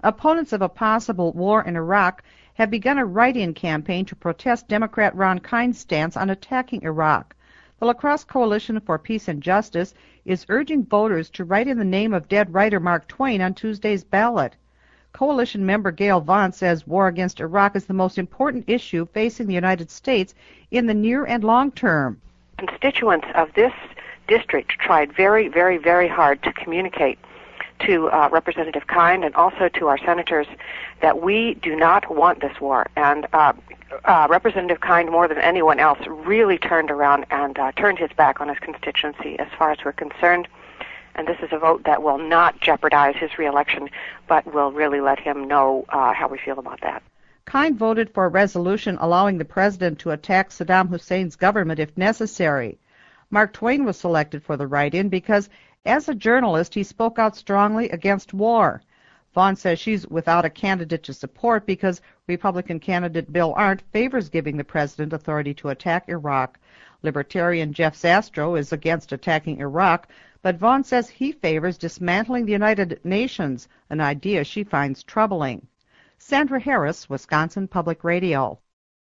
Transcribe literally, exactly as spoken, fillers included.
Opponents of a possible war in Iraq have begun a write-in campaign to protest Democrat Ron Kind's stance on attacking Iraq. The La Crosse Coalition for Peace and Justice is urging voters to write in the name of dead writer Mark Twain on Tuesday's ballot. Coalition member Gail Vaughn says war against Iraq is the most important issue facing the United States in the near and long term. Constituents of this district tried very, very, very hard to communicate to uh, Representative Kind and also to our senators that we do not want this war. And uh, uh, Representative Kind, more than anyone else, really turned around and uh, turned his back on his constituency as far as we're concerned. And this is a vote that will not jeopardize his reelection, but will really let him know uh, how we feel about that. Kind voted for a resolution allowing the president to attack Saddam Hussein's government if necessary. Mark Twain was selected for the write-in because, as a journalist, he spoke out strongly against war. Vaughn says she's without a candidate to support because Republican candidate Bill Arndt favors giving the president authority to attack Iraq. Libertarian Jeff Sastro is against attacking Iraq, but Vaughn says he favors dismantling the United Nations, an idea she finds troubling. Sandra Harris, Wisconsin Public Radio.